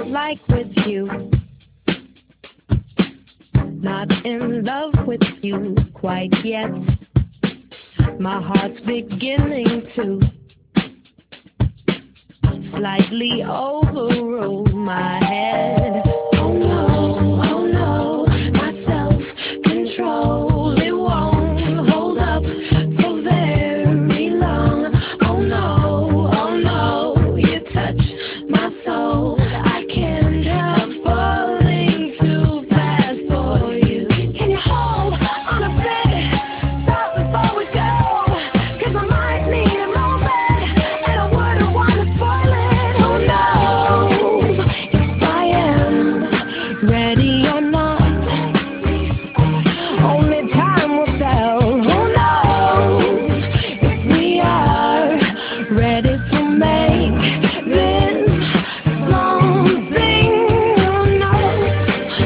like with you. Not in love with you quite yet. My heart's beginning to slightly overrule my head. Oh no, my self-control, it won't hold up for very long. Oh no, you touch my soul. I can't help falling too fast for you. Can you hold on a bit? Stop before we go. 'Cause I might need a moment, and I wouldn't want to spoil it. Who knows if I am ready or not? Only time will tell. Who knows if we are ready to make this something? Who knows?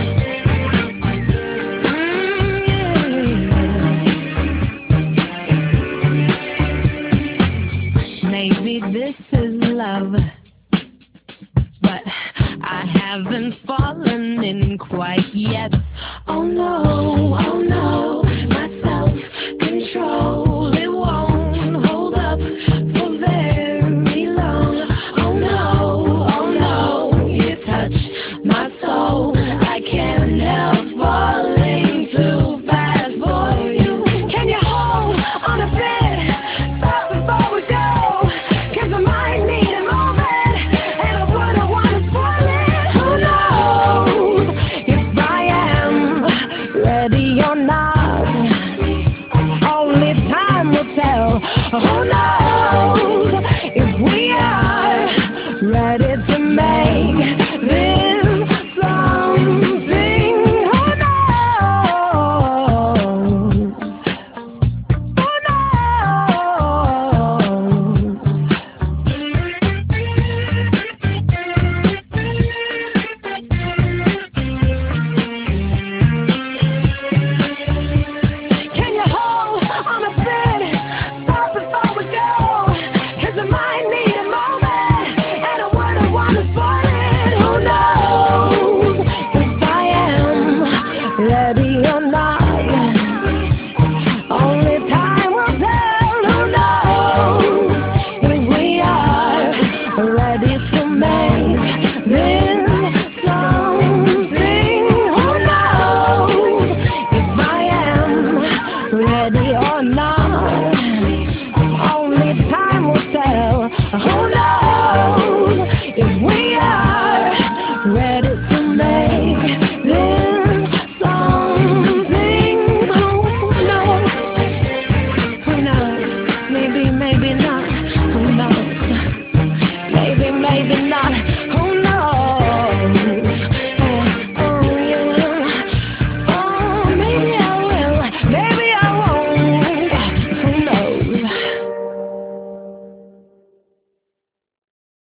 Maybe this is love, but I haven't fallen in quite yet. Oh no, my self-control, it won't hold up for very long. Oh no, you touch my soul. I can't help falling too fast for you. Can you hold on a bit? Stop before we go. 'Cause I might need a moment, and I wouldn't want to spoil it. Who knows if I am ready or not? Only time will tell. Who knows if we are ready to make this something? Who knows? Who knows? Can you hold on a bit? Stop before we go. 'Cause I might need a moment, and I wouldn't want to spoil it. Who knows if I am ready or not? Only time will tell. Who knows if we are ready to make this something? Who knows if I am ready or not? Only time